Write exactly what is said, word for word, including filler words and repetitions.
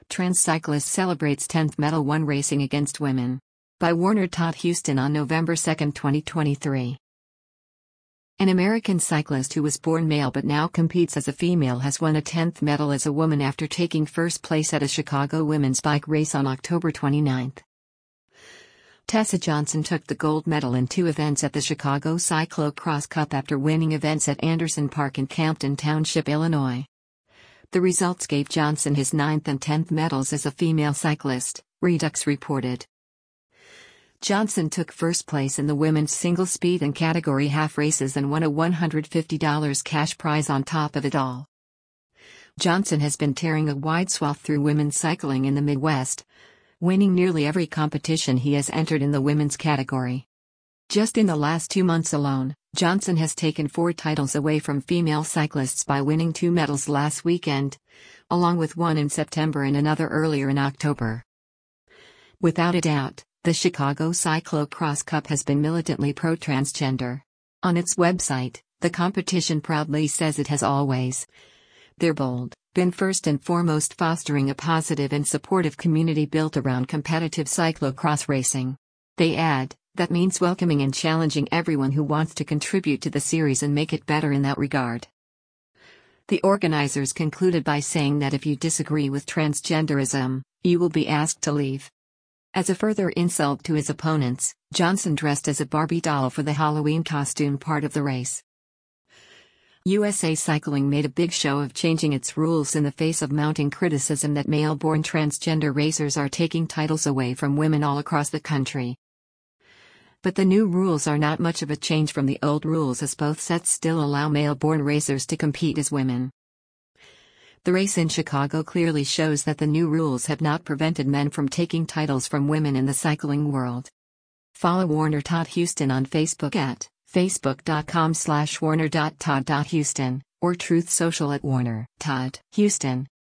Trans Cyclist Celebrates tenth Medal Won Racing Against Women. By Warner Todd Houston on November second, twenty twenty-three. An American cyclist who was born male but now competes as a female has won a tenth medal as a woman after taking first place at a Chicago women's bike race on October twenty-ninth. Tessa Johnson took the gold medal in two events at the Chicago Cyclo-Cross Cup after winning events at Anderson Park in Campton Township, Illinois. The results gave Johnson his ninth and tenth medals as a female cyclist, Redux reported. Johnson took first place in the women's single speed and category half races and won a one hundred fifty dollars cash prize on top of it all. Johnson has been tearing a wide swath through women's cycling in the Midwest, winning nearly every competition he has entered in the women's category. Just in the last two months alone, Johnson has taken four titles away from female cyclists by winning two medals last weekend, along with one in September and another earlier in October. Without a doubt, the Chicago Cyclo-Cross Cup has been militantly pro-transgender. On its website, the competition proudly says it has always, they're bold, been first and foremost fostering a positive and supportive community built around competitive cyclocross racing. They add, that means welcoming and challenging everyone who wants to contribute to the series and make it better in that regard. The organizers concluded by saying that if you disagree with transgenderism, you will be asked to leave. As a further insult to his opponents, Johnson dressed as a Barbie doll for the Halloween costume part of the race. U S A Cycling made a big show of changing its rules in the face of mounting criticism that male-born transgender racers are taking titles away from women all across the country. But the new rules are not much of a change from the old rules, as both sets still allow male-born racers to compete as women. The race in Chicago clearly shows that the new rules have not prevented men from taking titles from women in the cycling world. Follow Warner Todd Houston on Facebook at facebook.com slash warner.todd.houston or Truth Social at Warner Todd Houston.